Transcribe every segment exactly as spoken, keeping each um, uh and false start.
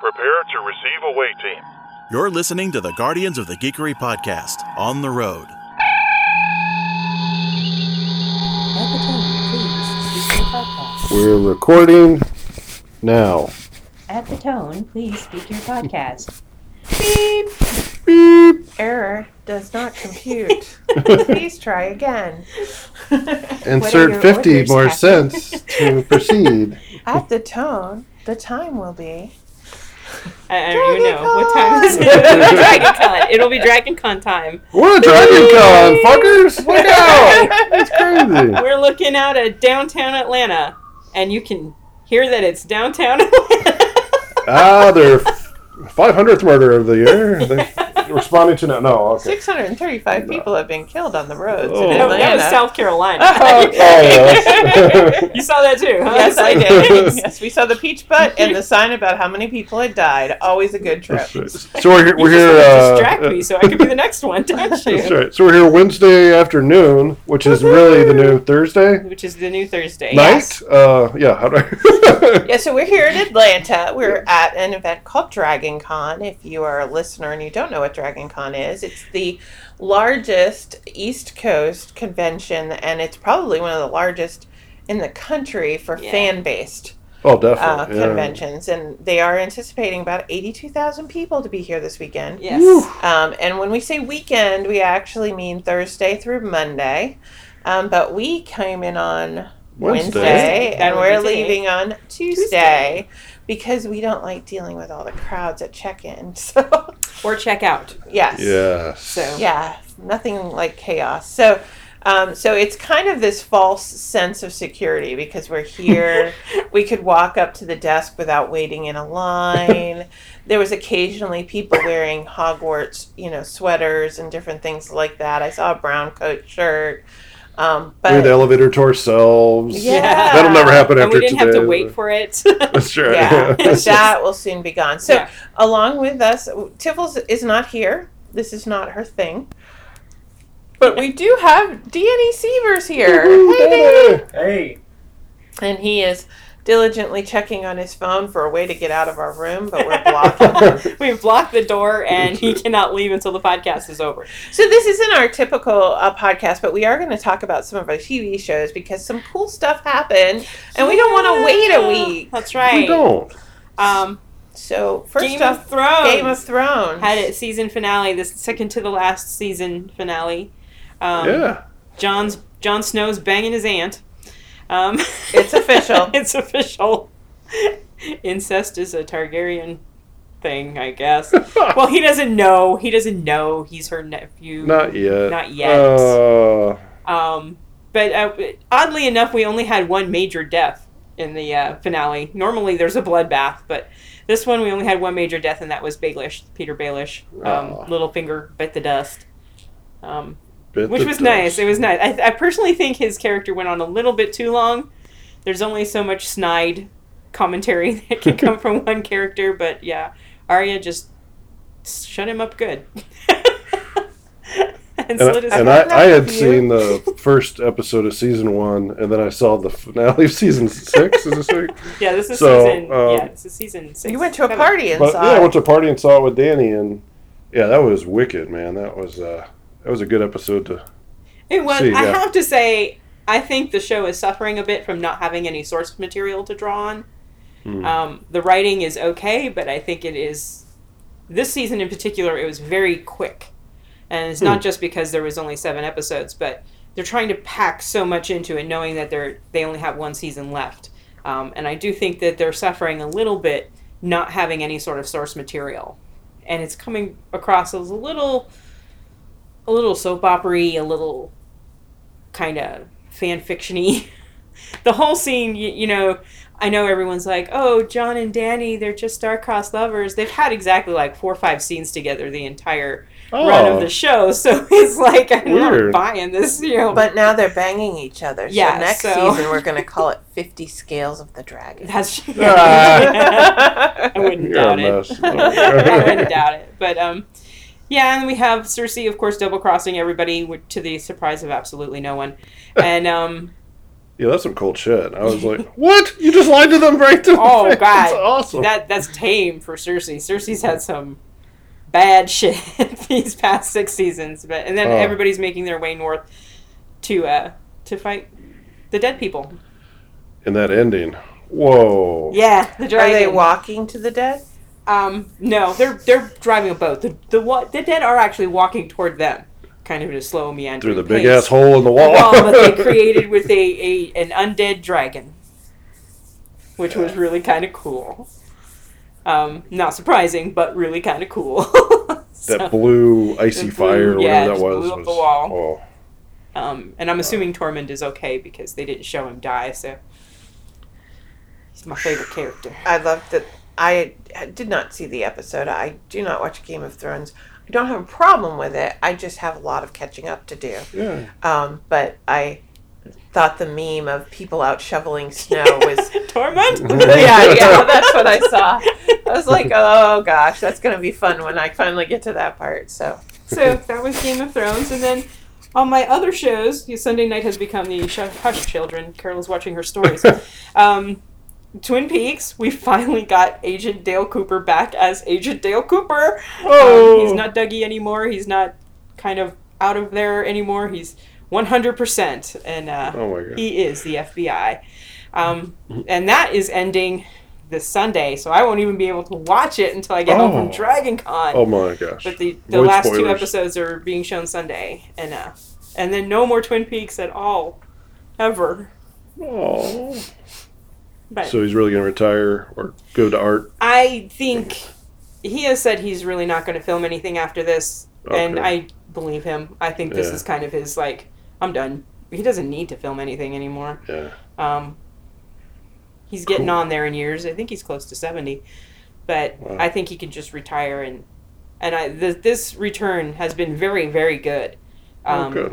Prepare to receive away team. You're listening to the Guardians of the Geekery podcast, On the Road. At the tone, please speak your podcast. We're recording now. At the tone, please speak your podcast. Beep. Beep. Error does not compute. Please try again. Insert your fifty orders, more Kathy? cents to proceed. At the tone, the time will be. I, I don't even know. What time is it? Dragon Con. It'll be Dragon Con time. What a Dragon Con, fuckers! Look out! It's crazy. We're looking out at downtown Atlanta, and you can hear that it's downtown Atlanta. Ah, their five hundredth murder of the year. They responding to now. No, okay. six hundred thirty-five No. people have been killed on the roads Oh. in No, that was Atlanta. South Carolina. Oh, Oh, yes. You saw that too, huh? Yes, I did. Yes, we saw the peach butt and the sign about how many people had died. Always a good trip. So we're here. You We're just here. wanna Uh, distract me so I could be the next one, don't you? That's right. So we're here Wednesday afternoon, which is really the new Thursday Which is the new Thursday. night. Uh, yeah. How do I? Yeah, so we're here in Atlanta. We're at an event called Dragon Con. If you are a listener and you don't know what Dragon Con is, it's the largest East Coast convention, and it's probably one of the largest in the country for Yeah. fan-based Oh, uh, definitely. yeah. conventions. And they are anticipating about eighty-two thousand people to be here this weekend. Yes. Um, and when we say weekend, we actually mean Thursday through Monday. Um, but we came in on Wednesday. Wednesday, That and would we're be today. leaving on Tuesday, Tuesday. because we don't like dealing with all the crowds at check-in. So, Or check out. yes. Yes. So. Yeah, nothing like chaos. So, um, so it's kind of this false sense of security because we're here. We could walk up to the desk without waiting in a line. There was occasionally people wearing Hogwarts, you know, sweaters and different things like that. I saw a brown coat shirt. Um, We had the but elevator to ourselves. Yeah. That'll never happen And after we didn't today. have to wait for it. That's right. yeah, It's that will soon be gone. So, Yeah. along with us, Tiffles is not here. This is not her thing. But we do have Danny Sievers here. Hey, Danny. Hey, And he is diligently checking on his phone for a way to get out of our room, but we're blocking. We've blocked the door, and he cannot leave until the podcast is over. So this isn't our typical uh, podcast, but we are going to talk about some of our T V shows because some cool stuff happened, and we don't want to wait a week. That's right. We don't. Um, So first Game off, of Thrones Game of Thrones had its season finale, the second to the last season finale. Um, Yeah. John's Jon Snow's banging his aunt. Um, It's official. It's official. Incest is a Targaryen thing, I guess. Well, he doesn't know. He doesn't know he's her nephew. Not yet. Not yet. Uh, Um, but uh, oddly enough, we only had one major death in the uh, finale. Normally, there's a bloodbath, but this one we only had one major death, and that was Baelish, Peter Baelish. Um, Aw. Littlefinger bit the dust, um, bit which the was dust. nice. It was nice. I, I personally think his character went on a little bit too long. There's only so much snide commentary that can come from one character, but yeah, Arya just shut him up good. and And, slit his and throat. I, I had seen the first episode of season one, and then I saw the finale of season six. Is this right? Yeah, this is So, season. um, yeah, this is season six. You went to a Seven. party and But saw yeah, I it. went to a party and saw it with Danny, and yeah, that was wicked, man. That was uh, that was a good episode to. It was. See, I yeah. have to say, I think the show is suffering a bit from not having any source material to draw on. Hmm. Um, the writing is okay, but I think it is. This season in particular, it was very quick, and it's not Hmm. just because there was only seven episodes, but they're trying to pack so much into it, knowing that they're they only have one season left. Um, and I do think that they're suffering a little bit not having any sort of source material, and it's coming across as a little, a little soap opera-y, a little kind of fan fiction-y. The whole scene, you, you know, I know everyone's like, oh, John and Danny, they're just star-crossed lovers. They've had exactly like four or five scenes together the entire run Oh. of the show, so it's like I'm Weird. not buying this, you know. But now they're banging each other. So Yeah, next so- season we're going to call it fifty Scales of the Dragon. That's Ah. I wouldn't You're a doubt it. mess. I wouldn't doubt it. But um, yeah, and we have Cersei, of course, double crossing everybody, wi- to the surprise of absolutely no one. And um, Yeah, that's some cold shit. I was like, what? You just lied to them right to Oh, the face. God. That's awesome. That That's tame for Cersei. Cersei's had some bad shit these past six seasons. but And then Oh. everybody's making their way north to uh, to fight the dead people. And that ending. Whoa. Yeah, the Are dragon. they walking to the dead? Um, no, they're they're driving a boat. The the wa- the dead are actually walking toward them, kind of at a slow meandering Through the big pace. ass hole in the wall. wall that they created with a, a an undead dragon, which was really kind of cool. Um, not surprising, but really kind of cool. So, That blue icy The blue- fire or yeah, whatever that just was. blew up was the wall. Oh. um, and I'm assuming Tormund is okay because they didn't show him die, so he's my favorite character. I loved that. I did not see the episode. I do not watch Game of Thrones. I don't have a problem with it. I just have a lot of catching up to do. Yeah. Um, but I thought the meme of people out shoveling snow was. Tormund? yeah, yeah, that's what I saw. I was like, oh gosh, that's going to be fun when I finally get to that part. So, So that was Game of Thrones, and then on my other shows, the Sunday night has become the sh- Hush Children. Carol is watching her stories. um, Twin Peaks, we finally got Agent Dale Cooper back as Agent Dale Cooper. Oh. Um, he's not Dougie anymore. He's not kind of out of there anymore. He's one hundred percent, and uh, Oh my God. he is the F B I. Um, and that is ending this Sunday, so I won't even be able to watch it until I get home from Oh. Dragon Con. Oh my gosh. But the, the Void last two spoilers. episodes are being shown Sunday, and uh, and then no more Twin Peaks at all, ever. Oh. But So he's really going to retire or go to art? I think he has said he's really not going to film anything after this, and Okay. I believe him. I think this Yeah. is kind of his like, I'm done. He doesn't need to film anything anymore. Yeah. Um, he's getting Cool. on there in years. I think he's close to seventy, but Wow. I think he can just retire and and I th- this return has been very very good. Um, oh, good.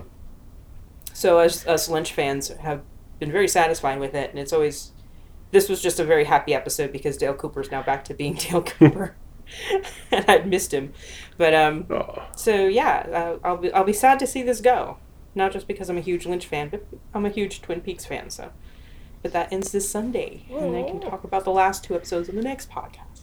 So us us Lynch fans have been very satisfied with it, and it's always this was just a very happy episode because Dale Cooper's now back to being Dale Cooper, and I'd missed him. But um, Oh. so yeah, uh, I'll be I'll be sad to see this go. Not just because I'm a huge Lynch fan, but I'm a huge Twin Peaks fan. So, but that ends this Sunday, and I can talk about the last two episodes in the next podcast.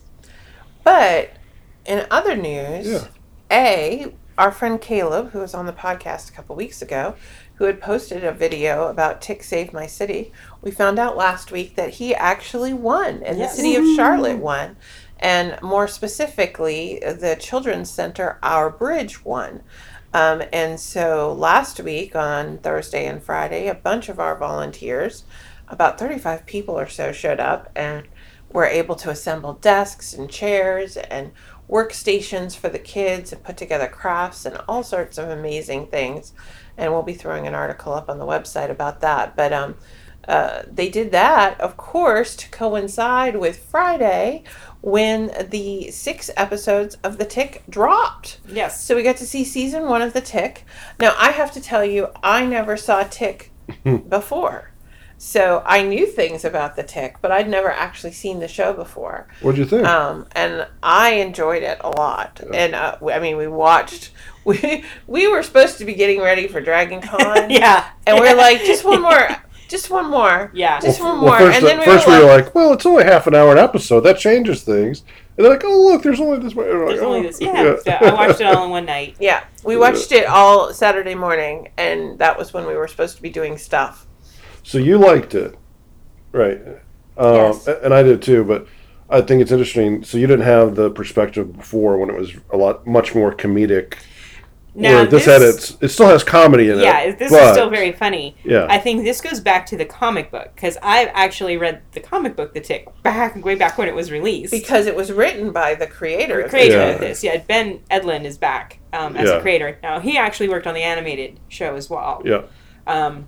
but in other news, Yeah. A, our friend Caleb, who was on the podcast a couple weeks ago, who had posted a video about Tick Save My City, we found out last week that he actually won, and Yes. the city of Charlotte won. And more specifically, the Children's Center, Our Bridge, won. Um, and so last week on Thursday and Friday, a bunch of our volunteers, about thirty-five people or so, showed up and were able to assemble desks and chairs and workstations for the kids and put together crafts and all sorts of amazing things. And we'll be throwing an article up on the website about that. But um, uh, they did that, of course, to coincide with Friday when the six episodes of The Tick dropped. Yes. So we got to see season one of The Tick. Now, I have to tell you, I never saw Tick before. So I knew things about The Tick, but I'd never actually seen the show before. What'd you think? Um, and I enjoyed it a lot. And uh, I mean, we watched. We we were supposed to be getting ready for Dragon Con. Yeah. And we're like, just one more, just one more. Yeah. Just one well, more. first, and then we first were we were like, like, well, it's only half an hour an episode. That changes things. And they're like, oh, look, there's only this. Way. Like, There's oh. only this. Yeah. So I watched it all in one night. yeah, we watched it all Saturday morning, and that was when we were supposed to be doing stuff. So you liked it, right? Um, Yes. And I did too, but I think it's interesting. So you didn't have the perspective before when it was a lot, much more comedic. Now Where this, had its, it still has comedy in yeah, it. this but, is still very funny. Yeah. I think this goes back to the comic book because I've actually read the comic book, The Tick, back way back when it was released. Because it was written by the creator. the of creator Yeah. of this, yeah, Ben Edlund is back um, as Yeah. a creator. Now he actually worked on the animated show as well. Yeah. Um,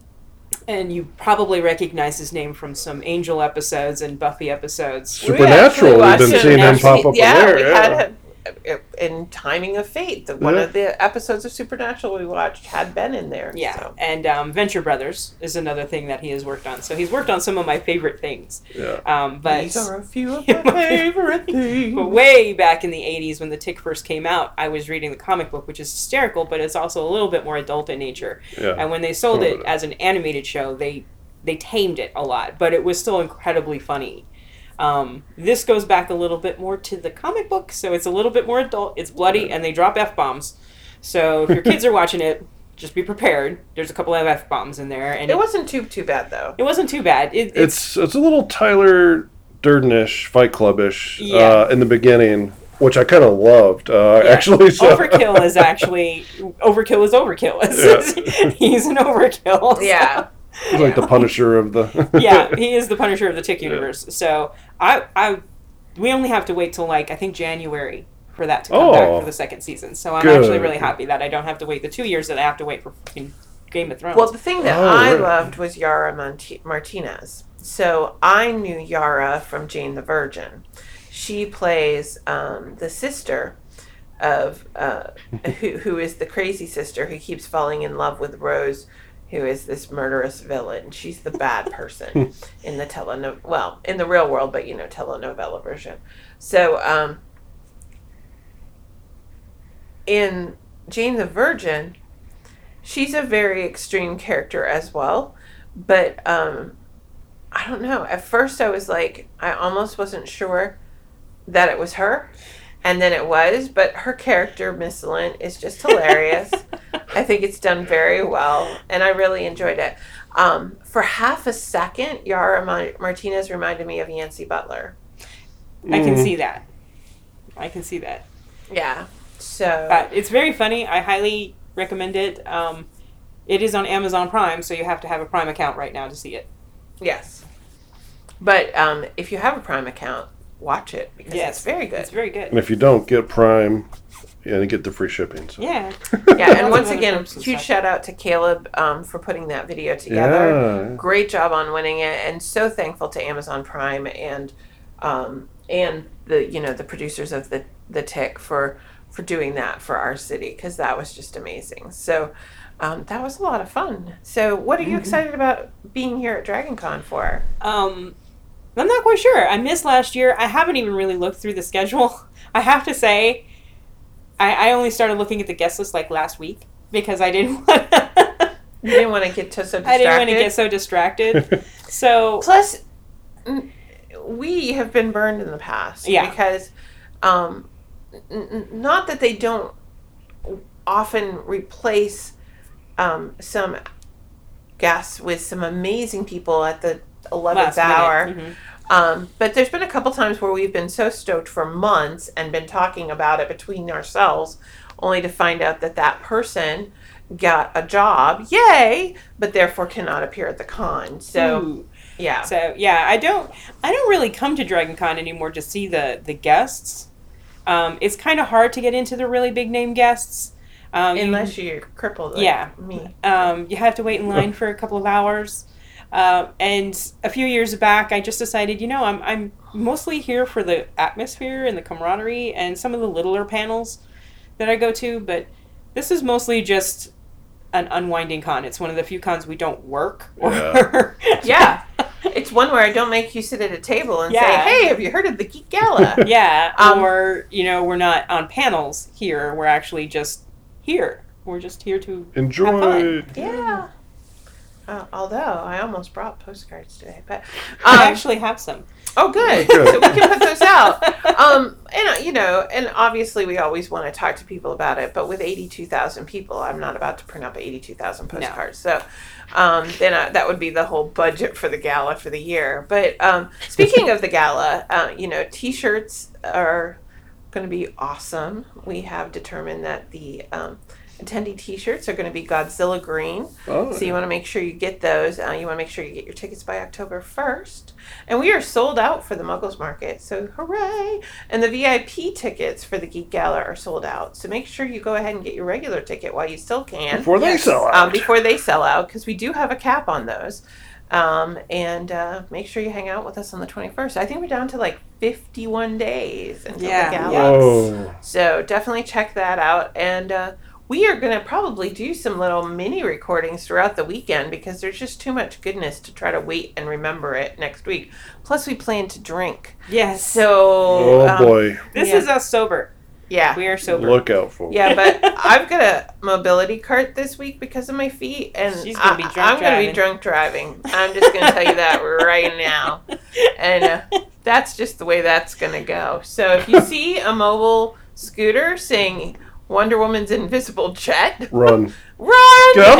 and you probably recognize his name from some Angel episodes and Buffy episodes. We Supernatural. actually We've watched been it seeing him and pop up yeah, in there. we Yeah. had a, in Timing of Fate, the, one Yeah. of the episodes of Supernatural we watched had Ben in there. Yeah, so. and um, Venture Brothers is another thing that he has worked on. So he's worked on some of my favorite things. Yeah. Um, but These are a few of my favorite things. But way back in the eighties when The Tick first came out, I was reading the comic book, which is hysterical, but it's also a little bit more adult in nature. Yeah. And when they sold Oh, it yeah. as an animated show, they they tamed it a lot, but it was still incredibly funny. Um, this goes back a little bit more to the comic book, so it's a little bit more adult. It's bloody, and they drop F-bombs. So if your kids are watching it, just be prepared. There's a couple of F-bombs in there. And It wasn't too too bad, though. It wasn't too bad. It, It's it's a little Tyler Durden-ish, Fight Club-ish Yeah. uh, in the beginning, which I kind of loved, uh, Yeah. actually. So. Overkill is actually... Overkill is overkill. Yeah. He's an overkill. so- Yeah. He's like the Punisher of the... yeah, he is the Punisher of the Tick universe. So I, I, we only have to wait till like I think January for that to come back Oh. for the second season. So I'm Good. actually really happy that I don't have to wait the two years that I have to wait for fucking Game of Thrones. Well, the thing that Oh, I really? loved was Yara Monti- Martinez. So I knew Yara from Jane the Virgin. She plays um, the sister of uh, who who is the crazy sister who keeps falling in love with Rose, who is this murderous villain. She's the bad person in the teleno well in the real world, but you know telenovela version. So um, in Jane the Virgin, she's a very extreme character as well, but um, I don't know. At first, I was like, I almost wasn't sure that it was her, and then it was. But her character, Miss Lynn, is just hilarious. I think it's done very well, and I really enjoyed it. Um, for half a second, Yara Ma- Martinez reminded me of Yancey Butler. I can Mm. see that. I can see that. Yeah. So But it's very funny. I highly recommend it. Um, it is on Amazon Prime, so you have to have a Prime account right now to see it. yes, but um, if you have a Prime account, watch it because Yes, it's very good. It's very good. And if you don't, get Prime and get the free shipping. So. Yeah. Yeah, Lots and of once other again, perks and huge stuff. shout out to Caleb um, for putting that video together. Yeah. Great job on winning it, and so thankful to Amazon Prime and um, and the you know the producers of the the Tick for for doing that for our city because that was just amazing. So um, that was a lot of fun. So what are you excited about being here at Dragon Con for? Um, I'm not quite sure. I missed last year. I haven't even really looked through the schedule. I have to say, I, I only started looking at the guest list like last week because I didn't want to. You didn't want to get so, so distracted. I didn't want to get so distracted. So Plus, n- we have been burned in the past. Yeah. Because, um, n- n- not that they don't often replace um, some guests with some amazing people at the eleventh last minute. hour. Mhm. Um, but there's been a couple times where we've been so stoked for months and been talking about it between ourselves, only to find out that that person got a job, yay, but therefore cannot appear at the con. So, Ooh. yeah. So yeah, I don't I don't really come to Dragon Con anymore to see the the guests. Um, it's kind of hard to get into the really big name guests. Um, you- Unless you're crippled like Yeah. me. Um, you have to wait in line for a couple of hours. Uh, and a few years back, I just decided, you know, I'm I'm mostly here for the atmosphere and the camaraderie and some of the littler panels that I go to. But this is mostly just an unwinding con. It's one of the few cons we don't work. Or Yeah. Yeah. It's one where I don't make you sit at a table and Yeah. say, hey, have you heard of the Geek Gala? yeah. Um, or, you know, we're not on panels here. We're actually just here. We're just here to Enjoy. have fun. Yeah. Uh, although I almost brought postcards today, but I um, actually have some. oh, good. Good. So we can put those out. Um, and uh, you know, and obviously we always want to talk to people about it, but with eighty-two thousand people, I'm not about to print up eighty-two thousand postcards. So um, then I, that would be the whole budget for the gala for the year. But um, speaking of the gala, uh, you know, T-shirts are going to be awesome. We have determined that the um, attendee T-shirts are going to be Godzilla green. Oh, So you want to make sure you get those. Uh, you want to make sure you get your tickets by October first. And we are sold out for the Muggles Market, so hooray! And the V I P tickets for the Geek Gala are sold out. So make sure you go ahead and get your regular ticket while you still can. Before they Yes. sell out. Um, before they sell out, because we do have a cap on those. Um, and uh, make sure you hang out with us on the twenty-first. I think we're down to like fifty-one days until Yeah. the gala. Yeah. Whoa. So definitely check that out. And uh, we are going to probably do some little mini recordings throughout the weekend because there's just too much goodness to try to wait and remember it next week. Plus, we plan to drink. Yes. So, Oh um, boy. this yeah. is us sober. Yeah. We are sober. Look out, folks. Yeah, but I've got a mobility cart this week because of my feet, and She's gonna be I, drunk I'm going to be driving. drunk driving. I'm just going to tell you that right now. And uh, that's just the way that's going to go. So if you see a mobile scooter saying Wonder Woman's invisible jet, Run. run! Get out of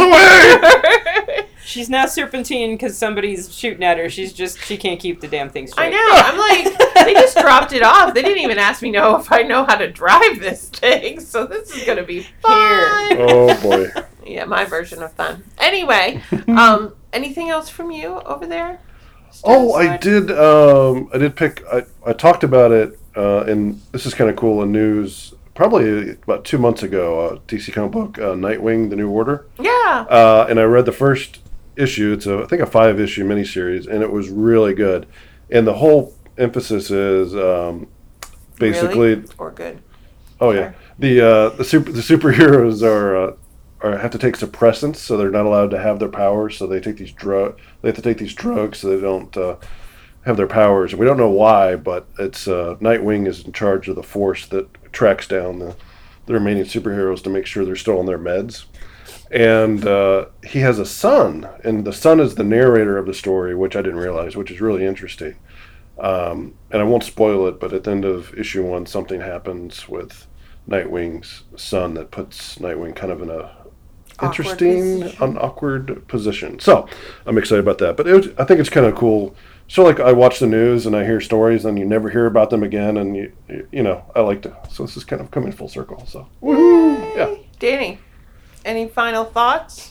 the way! She's not serpentine because somebody's shooting at her. She's just, she can't keep the damn thing I straight. know. I'm like, they just dropped it off. They didn't even ask me know if I know how to drive this thing. So this is going to be fun. Oh, boy. Yeah, my version of fun. Anyway, um, anything else from you over there? Oh, I Stone did. Um, I did pick. I, I talked about it, uh, and this is kind of cool in news. Probably about two months ago, uh, D C comic book uh, Nightwing: The New Order, Sword? Yeah. uh, and I read the first issue. It's a, I think a five issue miniseries, and it was really good. And the whole emphasis is um, basically, Really? Or good. oh yeah, the uh, the super the superheroes are. Uh, or have to take suppressants, so they're not allowed to have their powers. So they take these drug. They have to take these drugs, so they don't uh, have their powers. And we don't know why, but it's uh, Nightwing is in charge of the force that tracks down the, the remaining superheroes to make sure they're still on their meds. And uh, he has a son, and the son is the narrator of the story, which I didn't realize, which is really interesting. Um, and I won't spoil it, but at the end of issue one, something happens with Nightwing's son that puts Nightwing kind of in a Awkward interesting, position. an awkward position. So I'm excited about that. But it was, I think it's kind of cool. So like I watch the news and I hear stories, and you never hear about them again, and you you, you know I like to. So this is kind of coming full circle. So woohoo! Yeah. Danny, any final thoughts?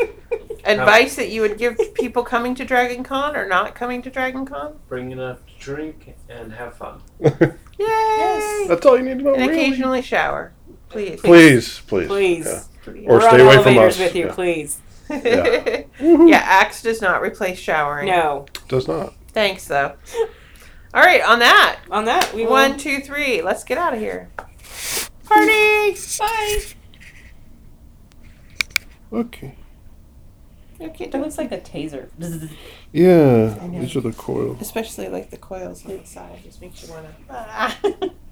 Advice that you would give to people coming to Dragon Con or not coming to Dragon Con? Bring enough to drink and have fun. Yay! That's all you need to know. And really. occasionally shower. Please. Please, please, Please. Yeah. Please. Or We're stay on away from elevators us. with you, Yeah. please. Yeah. Yeah, Axe does not replace showering. No. Does not. Thanks, though. All right, on that. On that, we will... One, two, three. Let's get out of here. Party! Bye! Okay. Okay, It looks like a taser. Yeah, I know. these are the coils. Especially like the coils on the side. Just makes you want to.